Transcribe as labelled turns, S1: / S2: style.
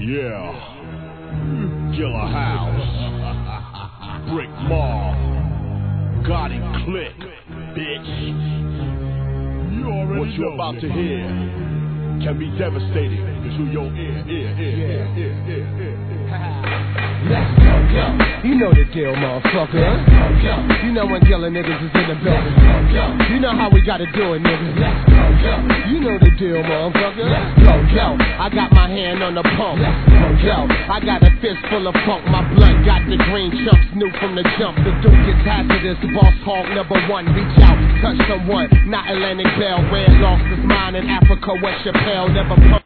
S1: Yeah. Killer House. Brick Mall. Gotti Click. Bitch. You already what you're about to hear can be devastating to your ear.
S2: Let's go. You know the deal, motherfucker. Let's go. You know when killer niggas is in the building. Let's go. You know how we gotta do it, niggas. Let's go. You know the deal, motherfucker. Let's go. I got my hand on the pump. Let's go. I got a fist full of funk. My blood got the green chumps, new from the jump. The Duke is hazardous. Boss hog number one. Reach out, touch someone. Not Atlantic Bell. Red lost his mind in Africa. West Chappelle never pump.